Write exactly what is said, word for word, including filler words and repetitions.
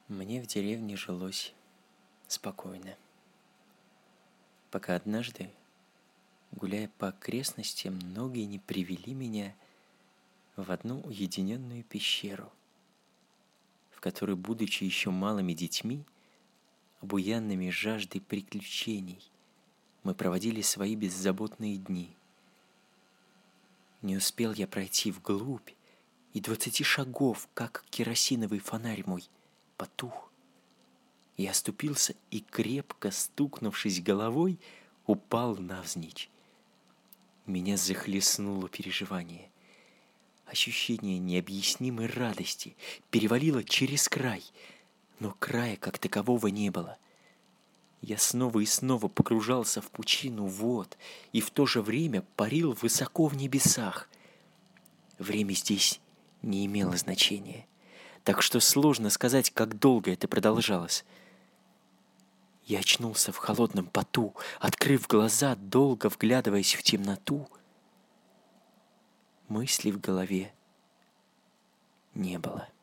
Мне в деревне жилось спокойно, пока однажды, гуляя по окрестностям, многие не привели меня в одну уединенную пещеру, в которой, будучи еще малыми детьми, обуянными жаждой приключений, мы проводили свои беззаботные дни. Не успел я пройти вглубь, и двадцати шагов, как керосиновый фонарь мой, потух. Я оступился и, крепко стукнувшись головой, упал навзничь. Меня захлестнуло переживание. Ощущение необъяснимой радости перевалило через край, но края как такового не было. Я снова и снова погружался в пучину вод и в то же время парил высоко в небесах. Время здесь не имело значения, так что сложно сказать, как долго это продолжалось. Я очнулся в холодном поту, открыв глаза, долго вглядываясь в темноту. Мыслей в голове не было.